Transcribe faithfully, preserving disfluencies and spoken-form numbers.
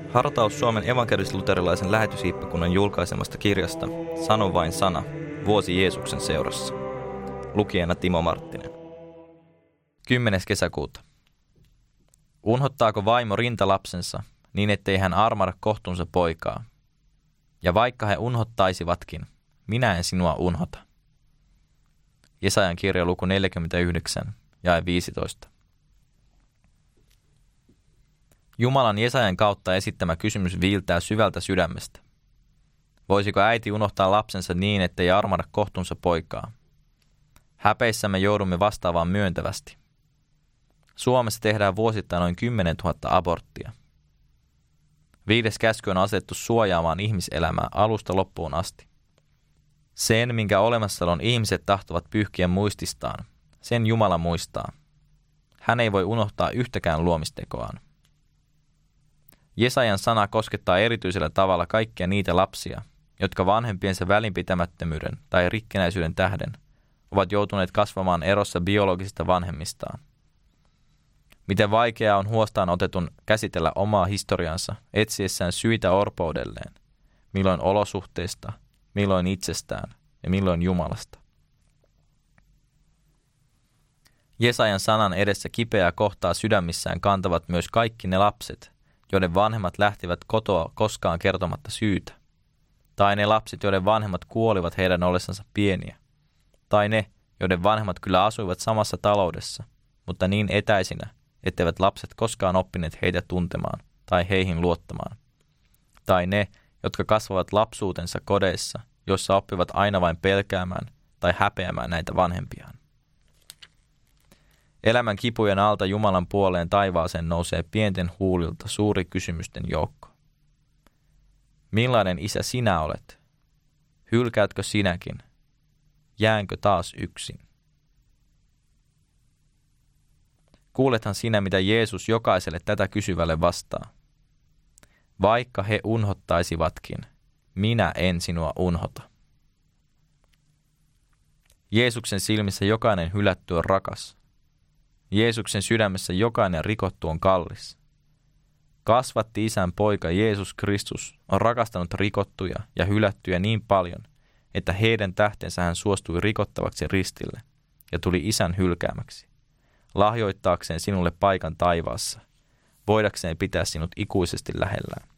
Hartaus Suomen evankelis-luterilaisen lähetyshiippakunnan julkaisemasta kirjasta Sano vain sana, vuosi Jeesuksen seurassa. Lukijana Timo Marttinen. kymmenes kesäkuuta. Unhottaako vaimo rintalapsensa niin, ettei hän armahda kohtuunsa poikaa? Ja vaikka he unhottaisivatkin, minä en sinua unhota. Jesajan kirja luku neljäkymmentäyhdeksän, jae viisitoista. Jumalan Jesajan kautta esittämä kysymys viiltää syvältä sydämestä. Voisiko äiti unohtaa lapsensa niin, ettei armahda kohtuunsa poikaa? Häpeissämme joudumme vastaavaan myöntävästi. Suomessa tehdään vuosittain noin kymmenen tuhatta aborttia. Viides käsky on asetettu suojaamaan ihmiselämää alusta loppuun asti. Sen, minkä olemassaolon ihmiset tahtovat pyyhkiä muististaan, sen Jumala muistaa. Hän ei voi unohtaa yhtäkään luomistekoaan. Jesajan sana koskettaa erityisellä tavalla kaikkia niitä lapsia, jotka vanhempiensa välinpitämättömyyden tai rikkinäisyyden tähden ovat joutuneet kasvamaan erossa biologisista vanhemmistaan. Miten vaikeaa on huostaan otetun käsitellä omaa historiansa etsiessään syitä orpoudelleen, milloin olosuhteista, milloin itsestään ja milloin Jumalasta. Jesajan sanan edessä kipeää kohtaa sydämissään kantavat myös kaikki ne lapset, joiden vanhemmat lähtivät kotoa koskaan kertomatta syytä, tai ne lapset, joiden vanhemmat kuolivat heidän ollessansa pieniä, tai ne, joiden vanhemmat kyllä asuivat samassa taloudessa, mutta niin etäisinä, etteivät lapset koskaan oppineet heitä tuntemaan tai heihin luottamaan, tai ne, jotka kasvavat lapsuutensa kodeissa, joissa oppivat aina vain pelkäämään tai häpeämään näitä vanhempiaan. Elämän kipujen alta Jumalan puoleen taivaaseen nousee pienten huulilta suuri kysymysten joukko. Millainen isä sinä olet? Hylkäätkö sinäkin? Jäänkö taas yksin? Kuulethan sinä, mitä Jeesus jokaiselle tätä kysyvälle vastaa. Vaikka he unhottaisivatkin, minä en sinua unhota. Jeesuksen silmissä jokainen hylätty on rakas. Jeesuksen sydämessä jokainen rikottu on kallis. Kasvatti isän poika Jeesus Kristus on rakastanut rikottuja ja hylättyjä niin paljon, että heidän tähtensä hän suostui rikottavaksi ristille ja tuli isän hylkäämäksi, lahjoittaakseen sinulle paikan taivaassa, voidakseen pitää sinut ikuisesti lähellään.